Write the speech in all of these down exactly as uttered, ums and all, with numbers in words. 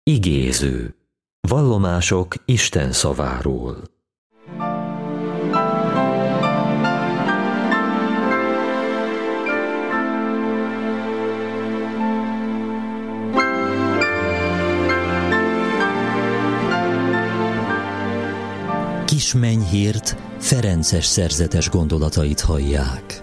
Igéző. Vallomások Isten szaváról. Kismennyhírt ferences szerzetes gondolatait hallják.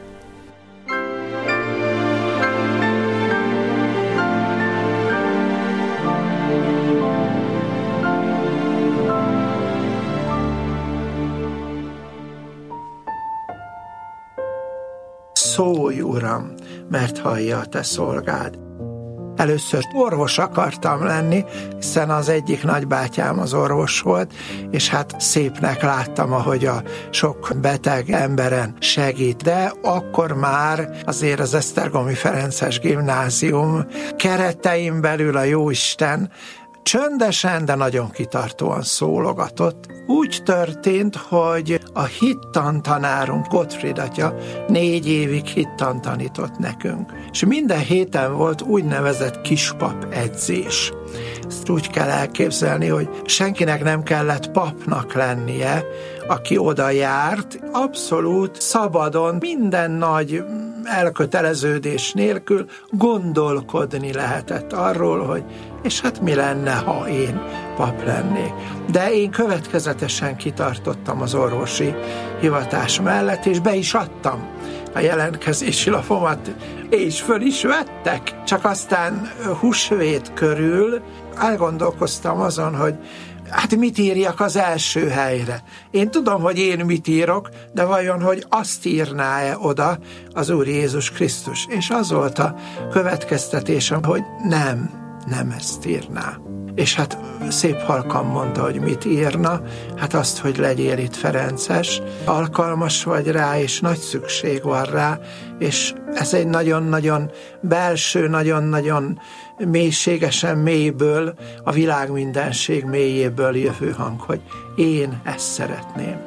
Szólj, Uram, mert hallja a te szolgád. Először orvos akartam lenni, hiszen az egyik nagybátyám az orvos volt, és hát szépnek láttam, ahogy a sok beteg emberen segít. De akkor már azért az Esztergomi Ferences Gimnázium keretein belül a Jóisten csöndesen, de nagyon kitartóan szólogatott. Úgy történt, hogy a hittantanárunk, Gottfried atya négy évig hittant tanított nekünk. És minden héten volt úgynevezett kispap edzés. Ezt úgy kell elképzelni, hogy senkinek nem kellett papnak lennie, aki oda járt, abszolút szabadon, minden nagy elköteleződés nélkül gondolkodni lehetett arról, hogy és hát mi lenne, ha én pap lennék. De én következetesen kitartottam az orvosi hivatás mellett, és be is adtam a jelentkezési lapomat, és föl is vettek. Csak aztán húsvét körül elgondolkoztam azon, hogy hát mit írjak az első helyre. Én tudom, hogy én mit írok, de vajon, hogy azt írná-e oda az Úr Jézus Krisztus? És az volt a következtetésem, hogy nem, nem ezt írná. És hát szép halkan mondta, hogy mit írna, hát azt, hogy legyél itt ferences, alkalmas vagy rá, és nagy szükség van rá, és ez egy nagyon-nagyon belső, nagyon-nagyon mélységesen mélyből, a világ mindenség mélyéből jövő hang, hogy én ezt szeretném.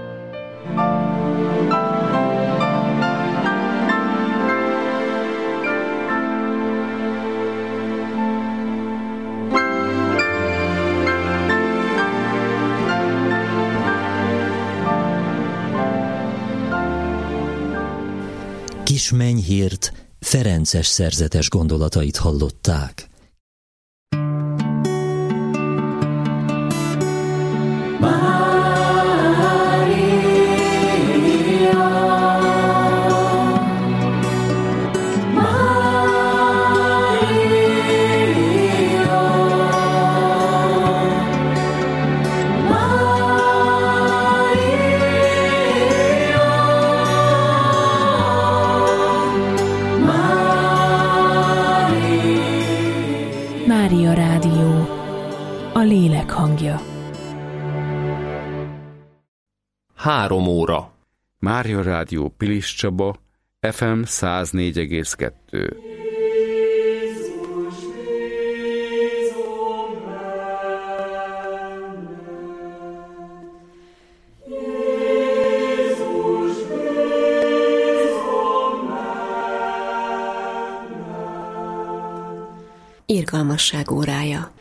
Kismennyhírt ferences szerzetes gondolatait hallották. Mária Rádió, a lélek hangja. Három óra. Mária Rádió Pilis Csaba, ef em száz négy egész kettő. Irgalmasság órája.